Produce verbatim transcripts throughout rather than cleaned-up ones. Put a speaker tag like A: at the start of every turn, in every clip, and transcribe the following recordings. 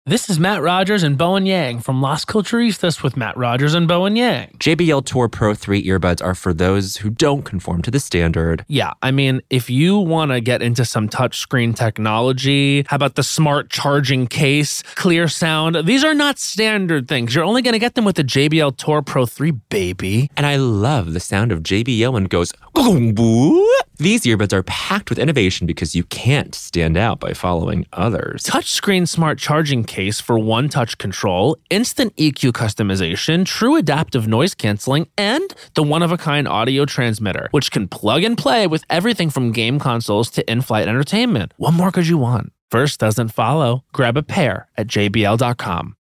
A: This is Matt Rogers and Bowen Yang from Las Culturistas with Matt Rogers and Bowen Yang.
B: J B L Tour Pro three earbuds are for those who don't conform to the standard.
A: Yeah, I mean, if you want to get into some touchscreen technology, how about the smart charging case, clear sound? These are not standard things. You're only going to get them with the J B L Tour Pro three, baby.
B: And I love the sound of J B L when it goes, boom. These earbuds are packed with innovation because you can't stand out by following others.
A: Touchscreen smart charging case for one-touch control, instant E Q customization, true adaptive noise canceling, and the one-of-a-kind audio transmitter, which can plug and play with everything from game consoles to in-flight entertainment. What more could you want? First doesn't follow. Grab a pair at J B L dot com.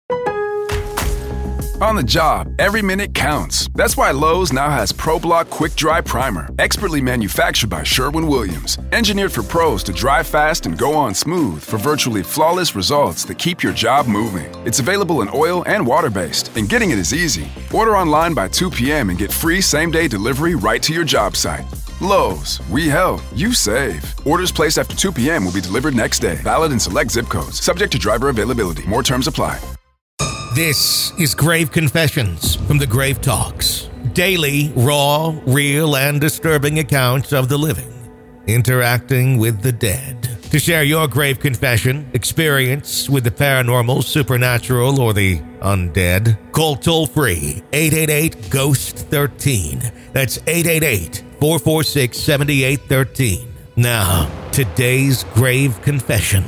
C: On the job, every minute counts. That's why Lowe's now has ProBlock Quick Dry Primer, expertly manufactured by Sherwin-Williams. Engineered for pros to dry fast and go on smooth for virtually flawless results that keep your job moving. It's available in oil and water-based, and getting it is easy. Order online by two p.m. and get free same-day delivery right to your job site. Lowe's, we help, you save. Orders placed after two p.m. will be delivered next day. Valid in select zip codes. Subject to driver availability. More terms apply.
D: This is Grave Confessions from the Grave Talks. Daily, raw, real, and disturbing accounts of the living interacting with the dead. To share your grave confession, experience with the paranormal, supernatural, or the undead, call toll-free eight eight eight, ghost one three. That's eight eight eight, four four six, seven eight one three. Now, today's grave confession.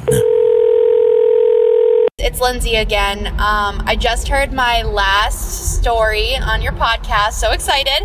E: It's Lindsay again. Um, I just heard my last story on your podcast. So excited.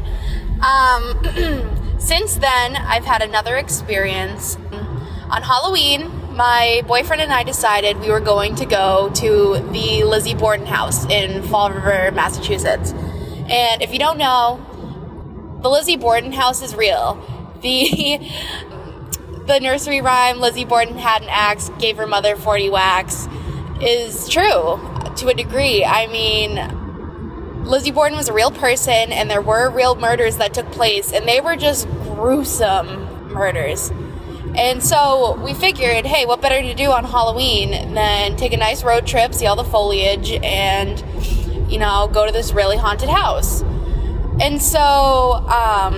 E: Um, since then, I've had another experience. On Halloween, my boyfriend and I decided we were going to go to the Lizzie Borden house in Fall River, Massachusetts. And if you don't know, the Lizzie Borden house is real. The the nursery rhyme, Lizzie Borden had an axe, gave her mother forty whacks, is true to a degree. I mean, Lizzie Borden was a real person, and there were real murders that took place, and they were just gruesome murders. And so we figured, hey, what better to do on Halloween than take a nice road trip, see all the foliage, and, you know, go to this really haunted house. And so um,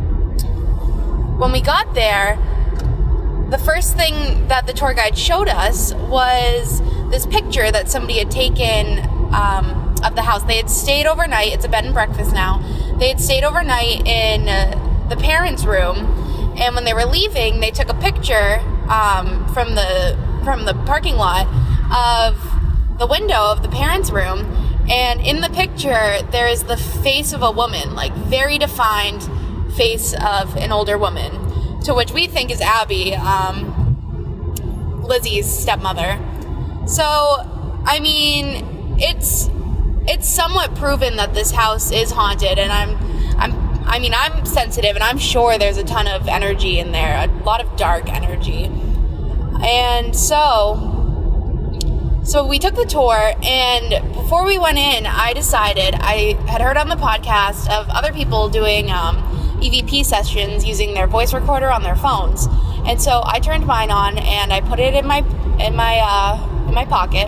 E: when we got there, the first thing that the tour guide showed us was this picture that somebody had taken um, of the house. They had stayed overnight. It's a bed and breakfast now. They had stayed overnight in uh, the parents' room, and when they were leaving, they took a picture um, from the from the parking lot of the window of the parents' room, and in the picture there is the face of a woman, like very defined face of an older woman, to which we think is Abby, um, Lizzie's stepmother. So, I mean, it's it's somewhat proven that this house is haunted, and I'm I'm I mean I'm sensitive, and I'm sure there's a ton of energy in there, a lot of dark energy. And so so we took the tour, and before we went in, I decided, I had heard on the podcast of other people doing um, E V P sessions using their voice recorder on their phones. And so I turned mine on, and I put it in my in my uh, in my pocket,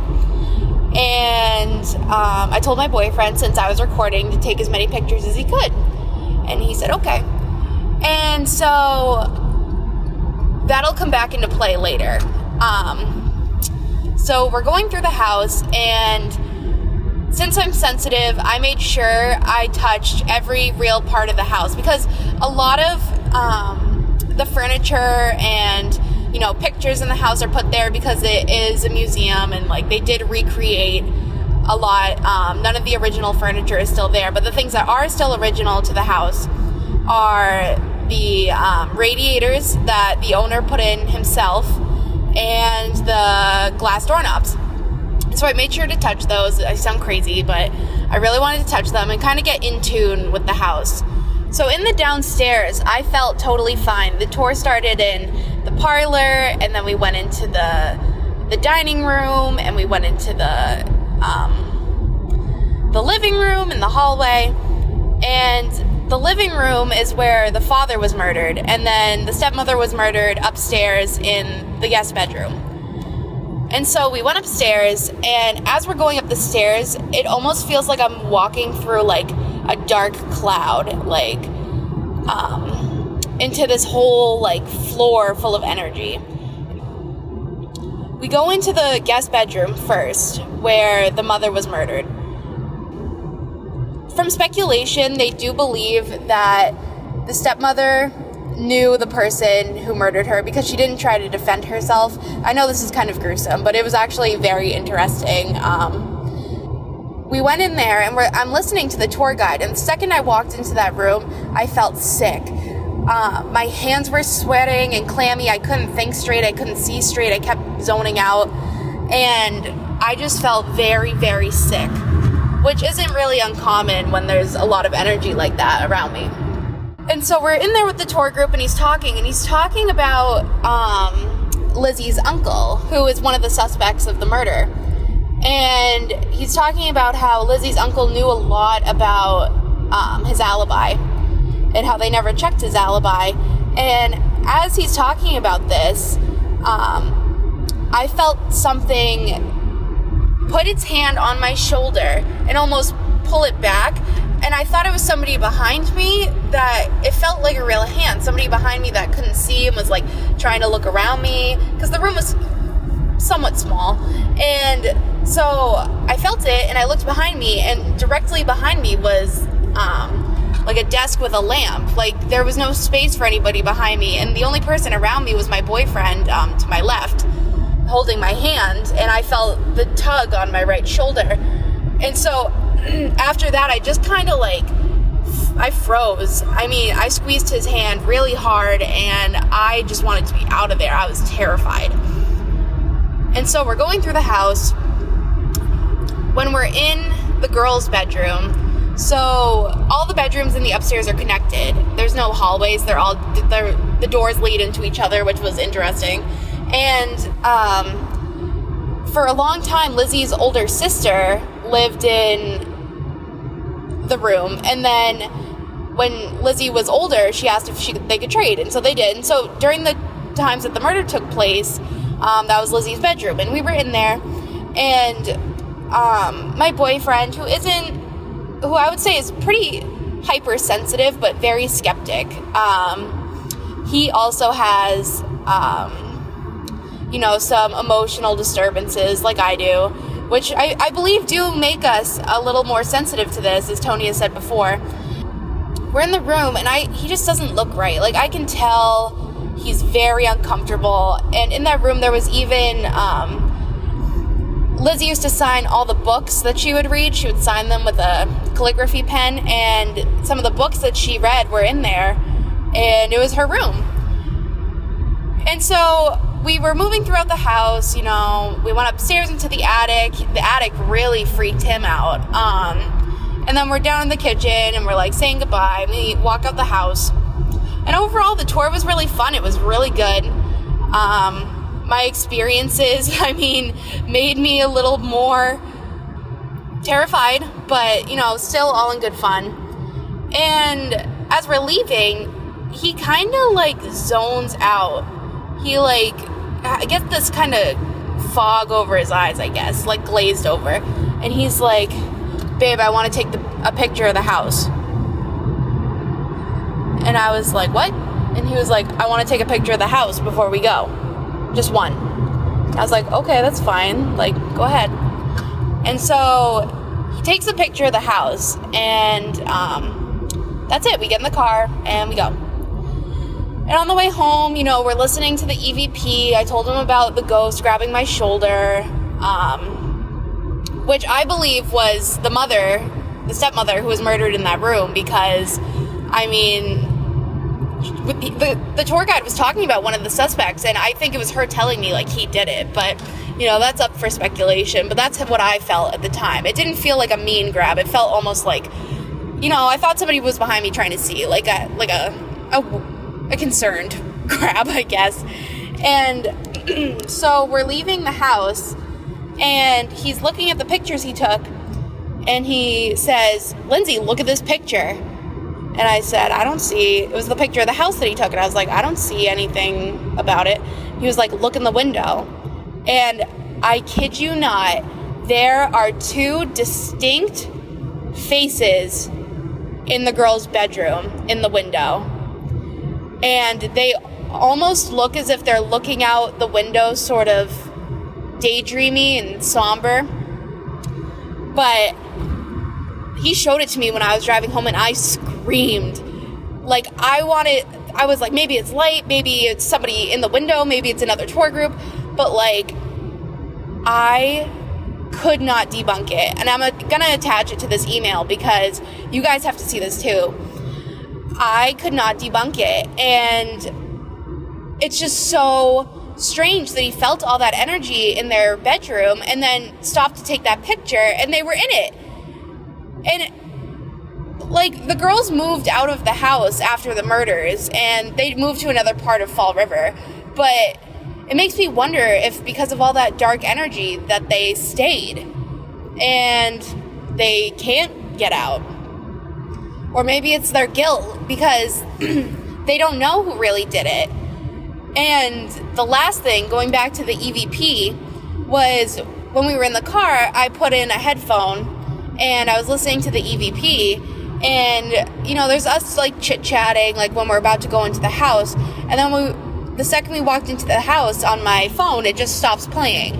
E: and um, I told my boyfriend, since I was recording, to take as many pictures as he could, and he said okay. And so that'll come back into play later. Um, so we're going through the house, and since I'm sensitive, I made sure I touched every real part of the house, because a lot of um, the furniture and, you know, pictures in the house are put there because it is a museum, and like they did recreate a lot. Um, none of the original furniture is still there, but the things that are still original to the house are the um, radiators that the owner put in himself and the glass doorknobs. So I made sure to touch those. I sound crazy, but I really wanted to touch them and kind of get in tune with the house. So in the downstairs, I felt totally fine. The tour started in the parlor, and then we went into the the dining room, and we went into the um, the living room and the hallway. And the living room is where the father was murdered, and then the stepmother was murdered upstairs in the guest bedroom. And so we went upstairs, and as we're going up the stairs, it almost feels like I'm walking through like a dark cloud, like um, into this whole like floor full of energy. We go into the guest bedroom first, where the mother was murdered. From speculation, they do believe that the stepmother knew the person who murdered her because she didn't try to defend herself. I know this is kind of gruesome, but it was actually very interesting. Um, we went in there, and we're, I'm listening to the tour guide, and the second I walked into that room, I felt sick. Uh, my hands were sweating and clammy. I couldn't think straight. I couldn't see straight. I kept zoning out, and I just felt very, very sick, which isn't really uncommon when there's a lot of energy like that around me. And so we're in there with the tour group, and he's talking, and he's talking about um, Lizzie's uncle, who is one of the suspects of the murder. And he's talking about how Lizzie's uncle knew a lot about um, his alibi and how they never checked his alibi. And as he's talking about this, um, I felt something put its hand on my shoulder and almost pull it back. And I thought it was somebody behind me, that it felt like a real hand. Somebody behind me that couldn't see and was like trying to look around me, because the room was somewhat small. And so I felt it, and I looked behind me, and directly behind me was um, like a desk with a lamp. Like there was no space for anybody behind me. And the only person around me was my boyfriend um, to my left, holding my hand. And I felt the tug on my right shoulder. And so after that, I just kind of like, I froze. I mean, I squeezed his hand really hard, and I just wanted to be out of there. I was terrified. And so we're going through the house. When we're in the girls' bedroom, so all the bedrooms in the upstairs are connected. There's no hallways. They're all, they're, the doors lead into each other, which was interesting. And um, for a long time, Lizzie's older sister lived in the room, and then when Lizzie was older, she asked if she they could trade, and so they did. And so during the times that the murder took place, um, that was Lizzie's bedroom, and we were in there, and um, my boyfriend, who isn't, who I would say is pretty hypersensitive but very skeptic, um, he also has, um, you know, some emotional disturbances like I do, which I, I believe do make us a little more sensitive to this, as Tony has said before. We're in the room, and I he just doesn't look right. Like, I can tell he's very uncomfortable. And in that room, there was even, um, Lizzie used to sign all the books that she would read. She would sign them with a calligraphy pen, and some of the books that she read were in there, and it was her room. And so we were moving throughout the house, you know, we went upstairs into the attic. The attic really freaked him out. Um, and then we're down in the kitchen, and we're like saying goodbye. We walk out the house. And overall, the tour was really fun. It was really good. Um, my experiences, I mean, made me a little more terrified, but, you know, still all in good fun. And as we're leaving, he kind of like zones out. He like, I get this kind of fog over his eyes, I guess, like glazed over. And he's like, babe, I want to take the, a picture of the house. And I was like, what? And he was like, I want to take a picture of the house before we go. Just one. I was like, okay, that's fine. Like, go ahead. And so he takes a picture of the house, and um, that's it. We get in the car, and we go. And on the way home, you know, we're listening to the E V P. I told him about the ghost grabbing my shoulder, um, which I believe was the mother, the stepmother, who was murdered in that room, because, I mean, the, the tour guide was talking about one of the suspects, and I think it was her telling me, like, he did it. But, you know, that's up for speculation, but that's what I felt at the time. It didn't feel like a mean grab. It felt almost like, you know, I thought somebody was behind me trying to see, like a, like a, a a concerned grab, I guess. And so we're leaving the house, and he's looking at the pictures he took, and he says, Lindsay, look at this picture. And I said, I don't see, it was the picture of the house that he took, and I was like, I don't see anything about it. He was like, look in the window. And I kid you not, there are two distinct faces in the girl's bedroom in the window. And they almost look as if they're looking out the window, sort of daydreamy and somber. But he showed it to me when I was driving home, and I screamed. Like, I wanted, I was like, maybe it's light, maybe it's somebody in the window, maybe it's another tour group. But, like, I could not debunk it. And I'm going to attach it to this email because you guys have to see this too. I could not debunk it. And it's just so strange that he felt all that energy in their bedroom and then stopped to take that picture and they were in it. And like, the girls moved out of the house after the murders and they moved to another part of Fall River. But it makes me wonder if because of all that dark energy that they stayed and they can't get out. Or maybe it's their guilt because they don't know who really did it. And the last thing, going back to the E V P, was when we were in the car, I put in a headphone and I was listening to the E V P. And, you know, there's us like chit-chatting, like when we're about to go into the house. And then we, the second we walked into the house on my phone, it just stops playing.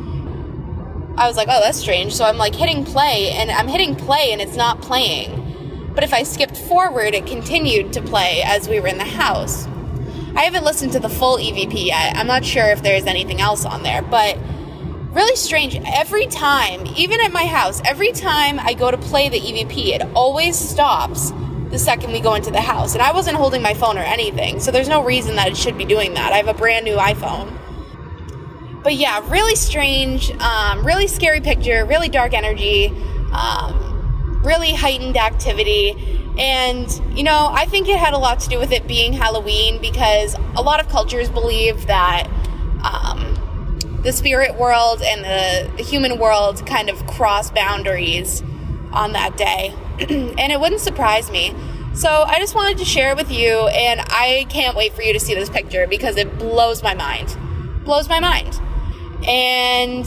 E: I was like, oh, that's strange. So I'm like hitting play and I'm hitting play and it's not playing. But if I skipped forward, it continued to play as we were in the house. I haven't listened to the full E V P yet. I'm not sure if there's anything else on there, but really strange. Every time, even at my house, every time I go to play the E V P, it always stops the second we go into the house. And I wasn't holding my phone or anything, so there's no reason that it should be doing that. I have a brand new iPhone. But yeah, really strange, um, really scary picture, really dark energy, um, really heightened activity. And, you know, I think it had a lot to do with it being Halloween because a lot of cultures believe that um, the spirit world and the, the human world kind of cross boundaries on that day. And it wouldn't surprise me. So I just wanted to share it with you, and I can't wait for you to see this picture because it blows my mind. Blows my mind. And,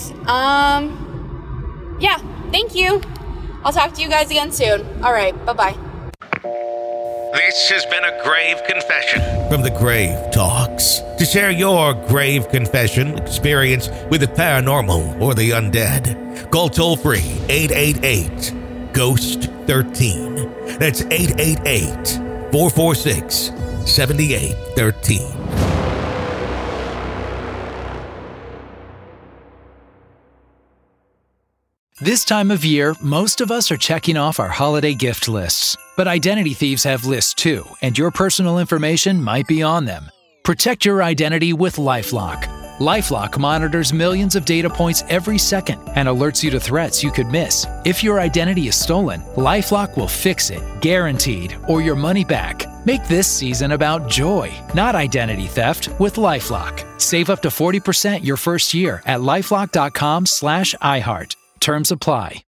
E: um, yeah, thank you. I'll talk to you guys again soon. All right, bye-bye.
D: This has been a grave confession from the Grave Talks. To share your grave confession experience with the paranormal or the undead, call toll-free eight eight eight, ghost thirteen. That's eight eight eight, four four six, seven eight one three.
F: This time of year, most of us are checking off our holiday gift lists. But identity thieves have lists too, and your personal information might be on them. Protect your identity with LifeLock. LifeLock monitors millions of data points every second and alerts you to threats you could miss. If your identity is stolen, LifeLock will fix it, guaranteed, or your money back. Make this season about joy, not identity theft, with LifeLock. Save up to forty percent your first year at LifeLock dot com slash iHeart. Terms apply.